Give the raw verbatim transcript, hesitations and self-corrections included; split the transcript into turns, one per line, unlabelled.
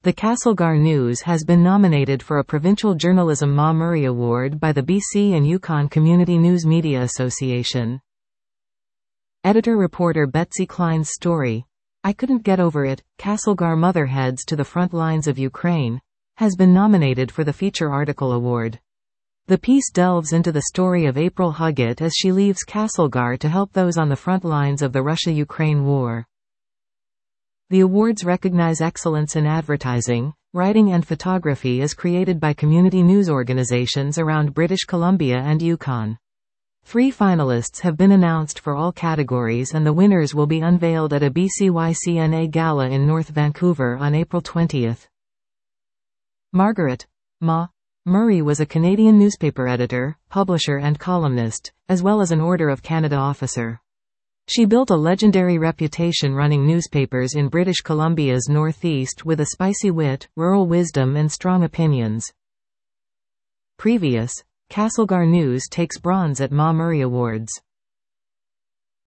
The Castlegar News has been nominated for a Provincial Journalism Ma Murray Award by the B C and Yukon Community News Media Association. Editor-reporter Betsy Klein's story, "I Couldn't Get Over It, Castlegar Mother Heads to the Front Lines of Ukraine," has been nominated for the Feature Article Award. The piece delves into the story of April Huggett as she leaves Castlegar to help those on the front lines of the Russia-Ukraine war. The awards recognize excellence in advertising, writing and photography as created by community news organizations around British Columbia and Yukon. Three finalists have been announced for all categories, and the winners will be unveiled at a B C Y C N A gala in North Vancouver on April twentieth. Margaret Ma Murray was a Canadian newspaper editor, publisher and columnist, as well as an Order of Canada officer. She built a legendary reputation running newspapers in British Columbia's northeast with a spicy wit, rural wisdom and strong opinions. Previous, Castlegar News takes bronze at Ma Murray Awards.